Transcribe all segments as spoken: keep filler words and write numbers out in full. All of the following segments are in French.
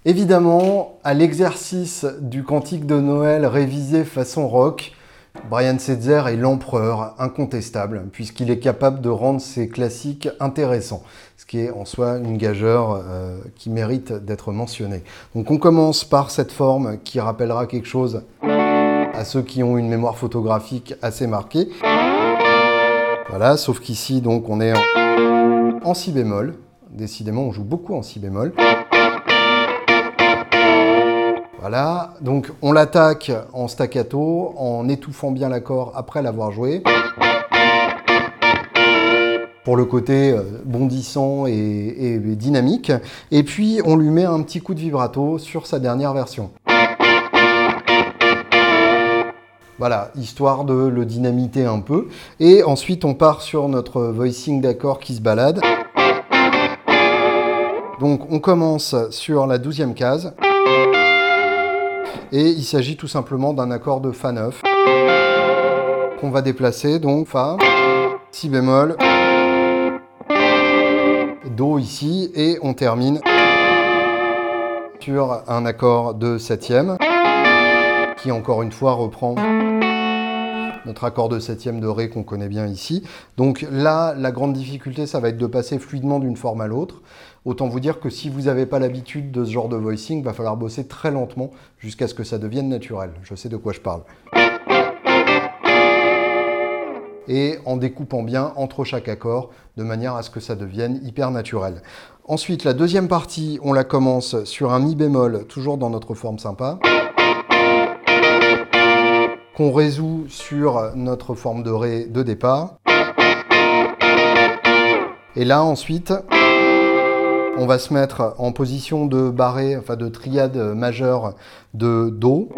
Évidemment, à l'exercice du cantique de Noël révisé façon rock, Brian Setzer est l'empereur incontestable, puisqu'il est capable de rendre ses classiques intéressants, ce qui est en soi une gageure euh, qui mérite d'être mentionnée. Donc on commence par cette forme qui rappellera quelque chose à ceux qui ont une mémoire photographique assez marquée. Voilà, sauf qu'ici, donc, on est en, en si bémol. Décidément, on joue beaucoup en si bémol. Voilà, donc on l'attaque en staccato, en étouffant bien l'accord après l'avoir joué. Pour le côté bondissant et, et dynamique. Et puis, on lui met un petit coup de vibrato sur sa dernière version. Voilà, histoire de le dynamiter un peu. Et ensuite, on part sur notre voicing d'accord qui se balade. Donc, on commence sur la douzième case. Et il s'agit tout simplement d'un accord de Fa neuf qu'on va déplacer, donc Fa, Si bémol, Do ici, et on termine sur un accord de septième qui encore une fois reprend notre accord de septième de Ré qu'on connaît bien ici. Donc là, la grande difficulté, ça va être de passer fluidement d'une forme à l'autre. Autant vous dire que si vous n'avez pas l'habitude de ce genre de voicing, il va falloir bosser très lentement jusqu'à ce que ça devienne naturel. Je sais de quoi je parle. Et en découpant bien entre chaque accord, de manière à ce que ça devienne hyper naturel. Ensuite, la deuxième partie, on la commence sur un Mi bémol, toujours dans notre forme sympa, qu'on résout sur notre forme de Ré de départ. Et là, ensuite, on va se mettre en position de barré, enfin de triade majeure de Do.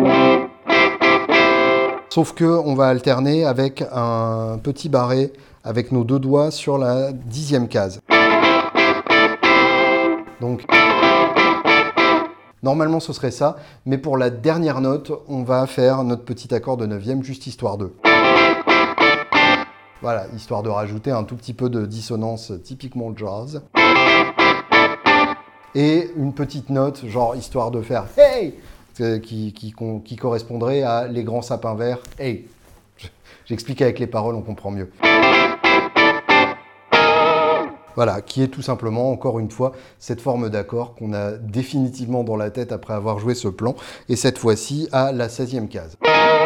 Sauf que on va alterner avec un petit barré avec nos deux doigts sur la dixième case. Donc, normalement ce serait ça, mais pour la dernière note, on va faire notre petit accord de neuvième, juste histoire de. Voilà, histoire de rajouter un tout petit peu de dissonance typiquement jazz. Et une petite note, genre histoire de faire « Hey !» qui, qui, qui correspondrait à les grands sapins verts « Hey !» J'explique avec les paroles, on comprend mieux. Voilà, qui est tout simplement, encore une fois, cette forme d'accord qu'on a définitivement dans la tête après avoir joué ce plan, et cette fois-ci à la seizième case.